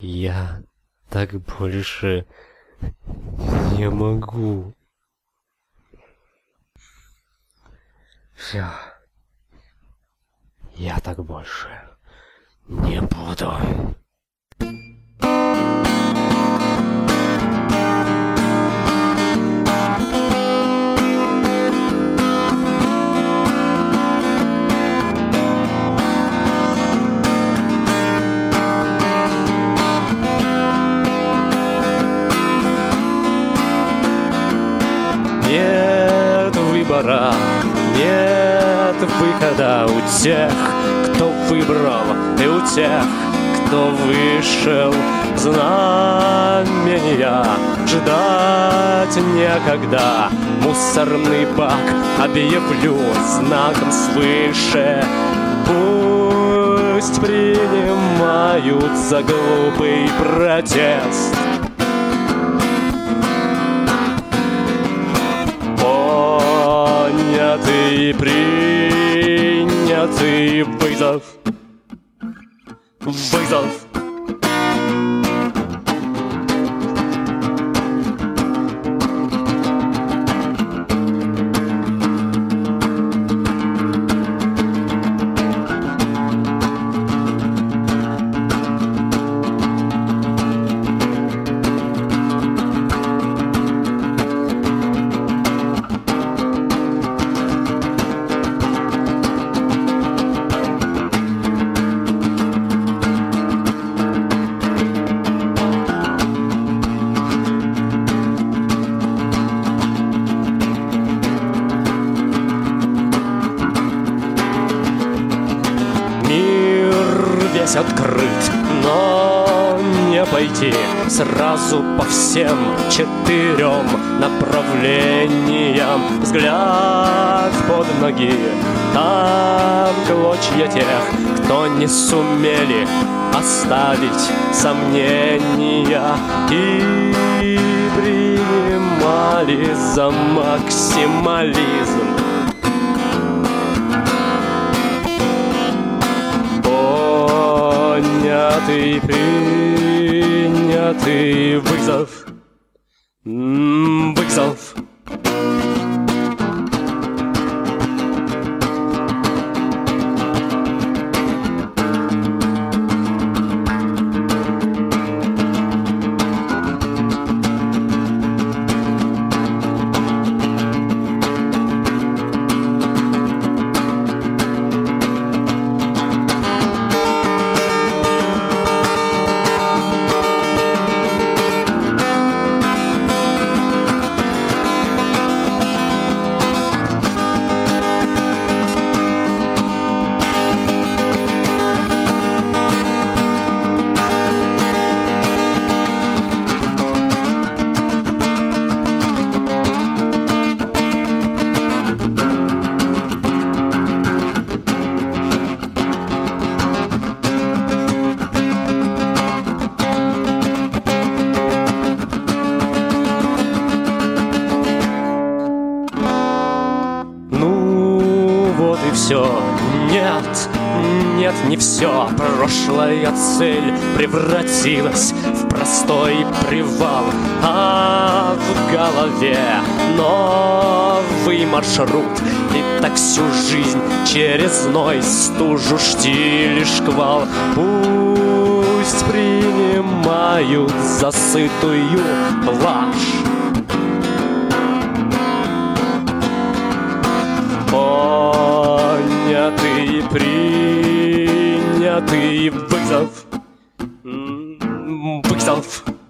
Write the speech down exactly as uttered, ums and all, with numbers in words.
Я так больше не могу. Все. Я так больше не буду. Нет выбора, нет выхода у тех, кто выбрал, и у тех, кто вышел. Знамения ждать некогда. Мусорный бак объявлю знаком свыше. Пусть принимают за глупый протест. Понятый, принятый вызов. Вызов. Весь открыт, но не пойти сразу по всем четырем направлениям. Взгляд под ноги, там клочья тех, кто не сумели оставить сомнения и принимали за максимализм. Понятый, принятый вызов. Вызов. И все. Нет, нет, не все. Прошлая цель превратилась в простой привал, а в голове новый маршрут. И так всю жизнь через зной, стужу, штиль и шквал. Пусть принимают за сытую блажь. Понятый, принятый вызов. Вызов.